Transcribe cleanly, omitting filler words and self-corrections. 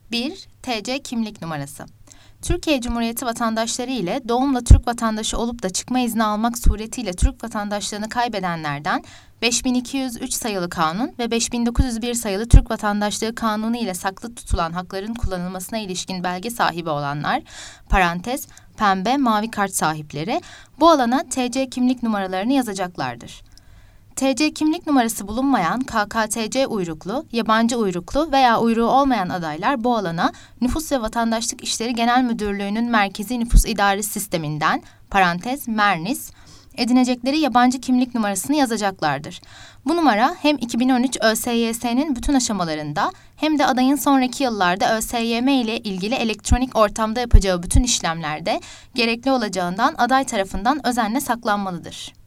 1. TC kimlik numarası. Türkiye Cumhuriyeti vatandaşları ile doğumla Türk vatandaşı olup da çıkma izni almak suretiyle Türk vatandaşlığını kaybedenlerden 5203 sayılı kanun ve 5901 sayılı Türk Vatandaşlığı Kanunu ile saklı tutulan hakların kullanılmasına ilişkin belge sahibi olanlar, parantez, pembe, mavi kart sahipleri, bu alana TC kimlik numaralarını yazacaklardır. TC kimlik numarası bulunmayan KKTC uyruklu, yabancı uyruklu veya uyruğu olmayan adaylar bu alana Nüfus ve Vatandaşlık İşleri Genel Müdürlüğü'nün Merkezi Nüfus İdaresi Sisteminden, parantez, MERNİS, edinecekleri yabancı kimlik numarasını yazacaklardır. Bu numara hem 2013 ÖSYS'nin bütün aşamalarında hem de adayın sonraki yıllarda ÖSYM ile ilgili elektronik ortamda yapacağı bütün işlemlerde gerekli olacağından aday tarafından özenle saklanmalıdır.